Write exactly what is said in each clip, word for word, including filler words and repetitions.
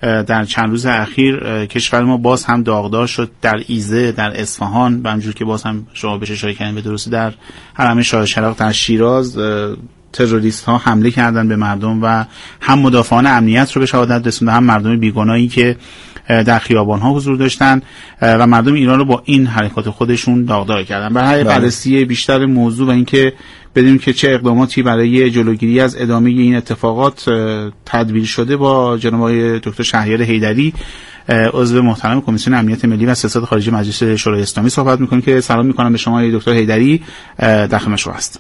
در چند روز اخیر کشور ما باز هم داغدار شد در ایزه، در اصفهان و همونجور که باز هم شما بهش اشاره کردین به درستی در حرم شاه چراغ در شیراز تروریست ها حمله کردن به مردم و هم مدافعان امنیت رو به شهادت رسوندن، هم مردم بیگناهی که در خیابان ها حضور داشتن و مردم ایران رو با این حرکات خودشون داغدار کردن. برای بررسی بیشتر موضوع و اینکه بدونیم که چه اقداماتی برای جلوگیری از ادامه این اتفاقات تدبیر شده، با جناب آقای دکتر شهریار حیدری عضو محترم کمیسیون امنیت ملی و سیاست خارجی مجلس شورای اسلامی صحبت می‌کنیم که سلام می‌کنم به شما آقای دکتر حیدری، در خدمت شما هست.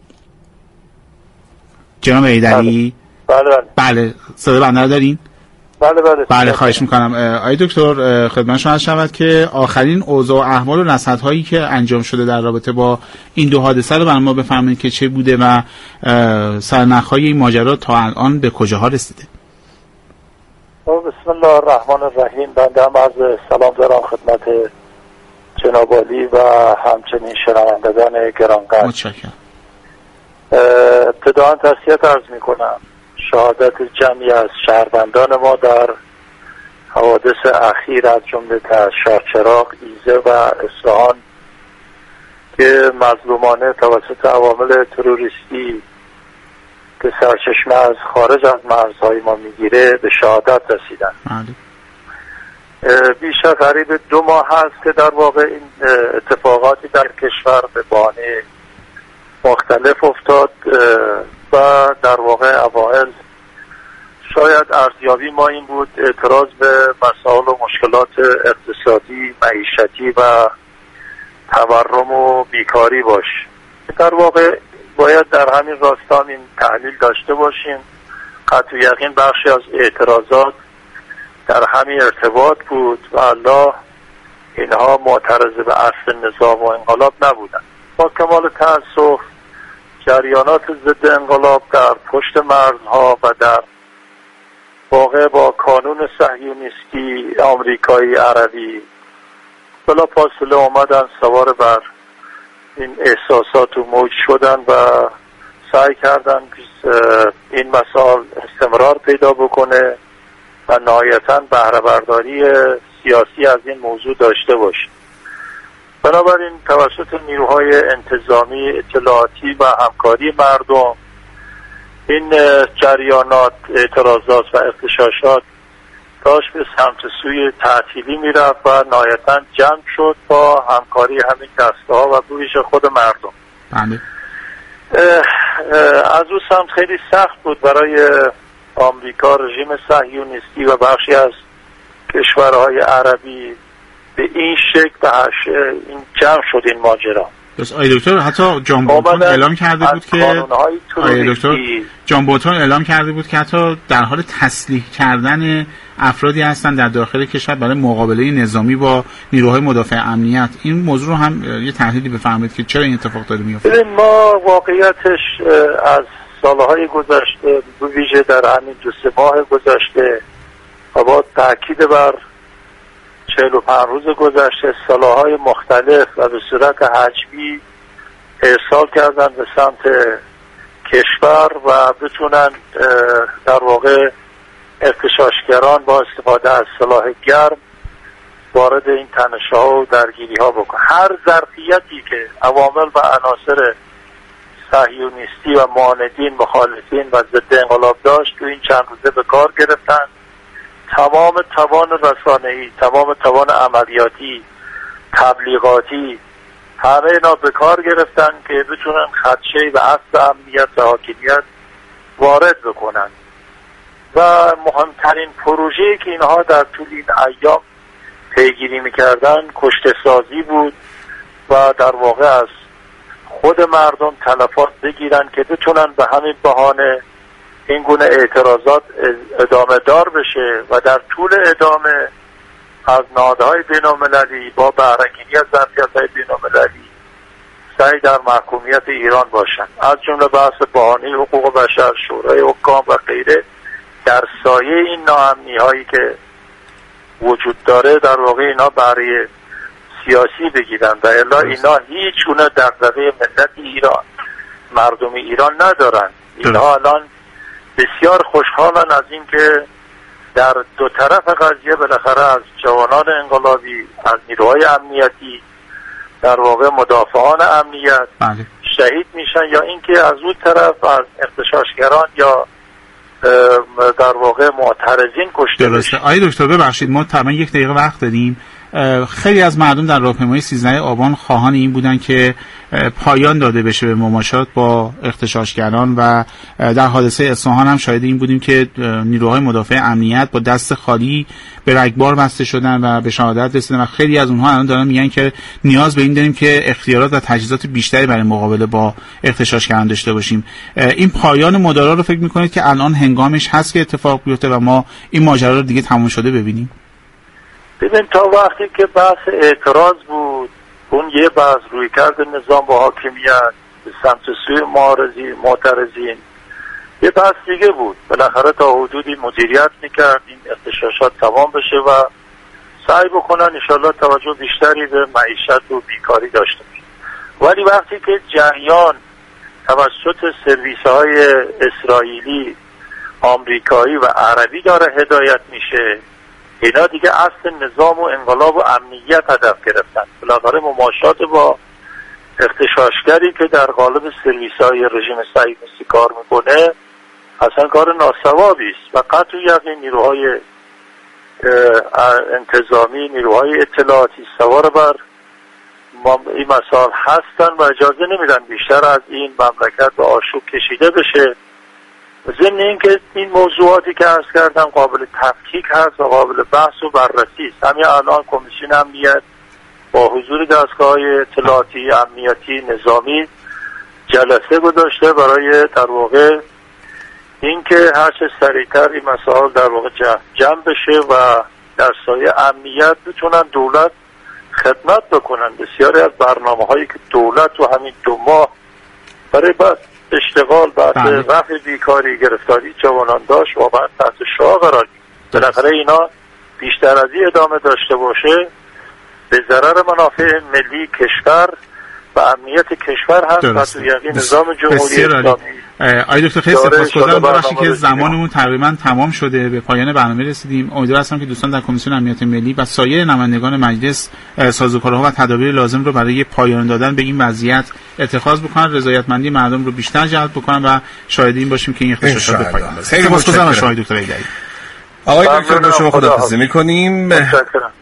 جناب حیدری بله بله بله صدا بنده رو دارین؟ بله بله بله خواهش میکنم. آقای دکتر خدمت شما عرض شود که آخرین اوضاع و احوال و رصدهایی که انجام شده در رابطه با این دو حادثه رو برای ما بفرمایید که چه بوده و سرنخ‌های این ماجرا تا الان به کجاها رسیده. بسم الله الرحمن الرحیم. بنده هم عرض سلام دارم خدمت جناب عالی و همچنین شنوندگان گرانقدر. متشکرم. ابتداً تسلیت عرض میکنم شهادت جمعی از شهروندان ما در حوادث اخیر از جمله در شاهچراغ، ایزه و اصفهان که مظلومانه توسط عوامل تروریستی که سرچشمه از خارج از مرزهای ما میگیره به شهادت رسیدن. بیش از قریب دو ماه هست که در واقع این اتفاقاتی در کشور به بهانه مختلف افتاد و در واقع اوائل شاید ارزیابی ما این بود اعتراض به مسائل و مشکلات اقتصادی، معیشتی و تورم و بیکاری باش. در واقع باید در همین راستا این تحلیل داشته باشیم. قطع یقین بخشی از اعتراضات در همین ارتباط بود و الله اینها معترض به اصل نظام و انقلاب نبودن. با کمال تأسف جریانات ضد انقلاب در پشت مرزها و در واقع با کانون صهیونیستی آمریکایی عربی بلا فاصله اومدن سوار بر این احساسات و موج شدن و سعی کردن این مسائل استمرار پیدا بکنه و نهایتاً بهره برداری سیاسی از این موضوع داشته باشه. بنابراین توسط نیروهای انتظامی، اطلاعاتی و همکاری مردم این جریانات، اعتراضات و اغتشاشات داشت به سمت سوی تعطیلی میرفت و نهایتاً جمع شد با همکاری همین دسته‌ها و بویش خود مردم. بله. از او سمت خیلی سخت بود برای آمریکا، رژیم صهیونیستی و بخشی از کشورهای عربی به این شکل به این جمع شد این ماجرا. بس آقای دکتر حتی جان بولتون اعلام کرده بود که آقای دکتر جان بولتون اعلام کرده بود که حتی در حال تسلیح کردن افرادی هستن در داخل کشور برای مقابله نظامی با نیروهای مدافع امنیت. این موضوع رو هم یه تحلیلی بفرمایید که چرا این اتفاق داره میفته. ما واقعیتش از سالهای گذشته به ویژه در همین دو سه ماه گذشته و با تاکید بر چهل و پنج روز گذشته سلاح‌های مختلف و به صورت حجمی ارسال کردن به سمت کشور و بتونن در واقع اغتشاشگران با استفاده از سلاح گرم وارد این تنش‌ها و درگیری‌ها بکنن. هر ظرفیتی که عوامل و عناصر صهیونیستی و معاندین، مخالفین و ضد انقلاب داشت تو این چند روزه به کار گرفتن. تمام توان رسانه‌ای، تمام توان عملیاتی، تبلیغاتی، همه اینا به کار گرفتن که بتونن خدشه‌ای به اصل امنیت و حاکمیت وارد بکنن. و مهمترین پروژه‌ای که اینها در طول این ایام پیگیری می‌کردن کشته سازی بود و در واقع از خود مردم تلفات بگیرن که بتونن به همین بهانه این گونه اعتراضات ادامه دار بشه و در طول ادامه از نهادهای بین‌المللی با بهره‌گیری از ظرفیت‌های بین‌المللی سعی در محکومیت ایران باشن، از جمله بحث بهانه حقوق بشر، شورای حکام و غیره، در سایه این ناامنی‌هایی که وجود داره در واقع اینا برای سیاسی بگیرن و الا اینا هیچ گونه دغدغه ملت ایران، مردم ایران ندارن. اینها الان بسیار خوشحالن از این که در دو طرف قضیه بالاخره از جوانان انقلابی، از نیروهای امنیتی، در واقع مدافعان امنیت بله. شهید میشن، یا اینکه از اون طرف از اغتشاشگران یا در واقع معترضین کشته درسته. آقای دکتر ببخشید ما تقریبا یک دقیقه وقت دادیم. خیلی از مردم در راهپیمایی سیزده آبان خواهان این بودن که پایان داده بشه به مماشات با اغتشاشگران و در حادثه اصفهان هم شاهد این بودیم که نیروهای مدافع امنیت با دست خالی به رگبار بسته شدن و به شهادت رسیدن و خیلی از اونها الان دارن میگن که نیاز به این داریم که اختیارات و تجهیزات بیشتری برای مقابله با اغتشاشگران داشته باشیم. این پایان مدارا رو فکر میکنید که الان هنگامش هست که اتفاق بیفته و ما این ماجرا رو دیگه تموم شده ببینیم؟ ببین تا وقتی که بحث اعتراض بود، اون یه بحث روی کرد نظام با حاکمیت به سمت سوی معارضی معترضین یه بحث دیگه بود. بالاخره تا حدودی مدیریت میکرد این اغتشاشات تمام بشه و سعی بکنن انشالله توجه بیشتری به معیشت و بیکاری داشته باشه. ولی وقتی که جریان توسط سرویس های اسرائیلی، آمریکایی و عربی داره هدایت میشه، اینا دیگه اصل نظام و انقلاب و امنیت هدف گرفتن. بالاخره مماشات با اغتشاشگری که در قالب سرویس‌های رژیم صهیونیستی کار میکنه اصلا کار ناسوابی است و قطع یقین نیروهای انتظامی، نیروهای اطلاعاتی سوار بر این مسائل هستن و اجازه نمیدن بیشتر از این مملکت به آشوب کشیده بشه. ضمن این که این موضوعاتی که عرض کردم قابل تفکیک هست و قابل بحث و بررسی است. همین الان کمیسیون امنیت با حضور دستگاه‌های اطلاعاتی، امنیتی، نظامی جلسه گذاشته برای در واقع اینکه هر چه سریعتر این مسائل در واقع جمع بشه و در سایه امنیت بتونن دولت خدمت بکنن. بسیاری از برنامه‌هایی که دولت و همین دو ماه برای بعد اشتغال بعد رفع بیکاری گرفتاری جوانان داشت و بعد تحت شعار قرار گرفت. بالاخره اینا بیشتر از این ادامه داشته باشه به ضرر منافع ملی کشور و امنیت کشور هست و تو یقین نظام جمهوری اسلامی. آقای دکتر خیلی سپاسگزارم. ببخشید که زمانمون تقریبا تمام شده، به پایان برنامه رسیدیم. امیدوار هستم که دوستان در کمیسیون امنیت ملی و سایر نمایندگان مجلس سازوکارها و تدابیر لازم رو برای پایان دادن به این وضعیت اتخاذ بکنن، رضایتمندی مردم رو بیشتر جلب بکنن و شاهد این باشیم که این اغتشاشات به پایان برسه. سپاسگزارم آقای دکتر ایدری. آقای دکتر با شما خداحافظی می‌کنیم.